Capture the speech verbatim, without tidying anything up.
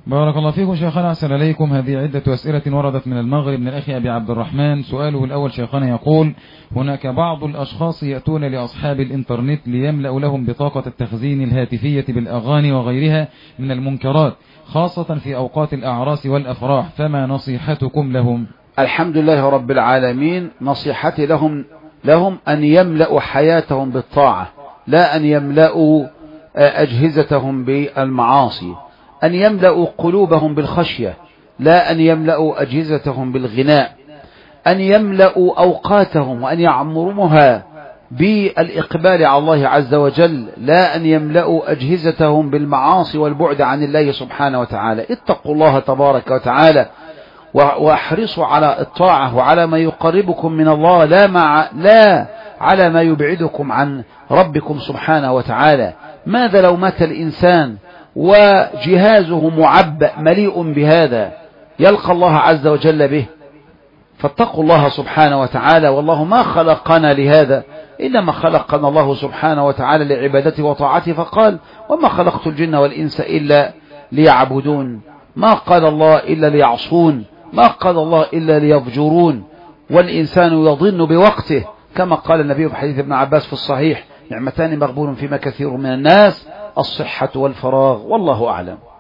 بارك الله فيكم شيخنا، أحسن إليكم. هذه عدة أسئلة وردت من المغرب من الأخ أبي عبد الرحمن. سؤاله الأول شيخنا يقول: هناك بعض الأشخاص يأتون لأصحاب الإنترنت ليملأوا لهم بطاقة التخزين الهاتفية بالأغاني وغيرها من المنكرات، خاصة في أوقات الأعراس والأفراح، فما نصيحتكم لهم؟ الحمد لله رب العالمين. نصيحتي لهم لهم أن يملأوا حياتهم بالطاعة، لا أن يملأوا أجهزتهم بالمعاصي، أن يملأوا قلوبهم بالخشية، لا أن يملأوا أجهزتهم بالغناء، أن يملأوا أوقاتهم وأن يعمروها بالإقبال على الله عز وجل، لا أن يملأوا أجهزتهم بالمعاصي والبعد عن الله سبحانه وتعالى. اتقوا الله تبارك وتعالى واحرصوا على الطاعة وعلى ما يقربكم من الله، لا, مع لا على ما يبعدكم عن ربكم سبحانه وتعالى. ماذا لو مات الإنسان وجهازه معبأ مليء بهذا، يلقى الله عز وجل به؟ فاتقوا الله سبحانه وتعالى، والله ما خلقنا لهذا، إنما خلقنا الله سبحانه وتعالى لعبادته وطاعته، فقال: وما خلقت الجن والإنس إلا ليعبدون. ما قال الله إلا ليعصون، ما قال الله إلا ليفجرون. والإنسان يظن بوقته، كما قال النبي في حديث ابن عباس في الصحيح: نعمتان مغبون فيما كثير من الناس، الصحة والفراغ، والله أعلم.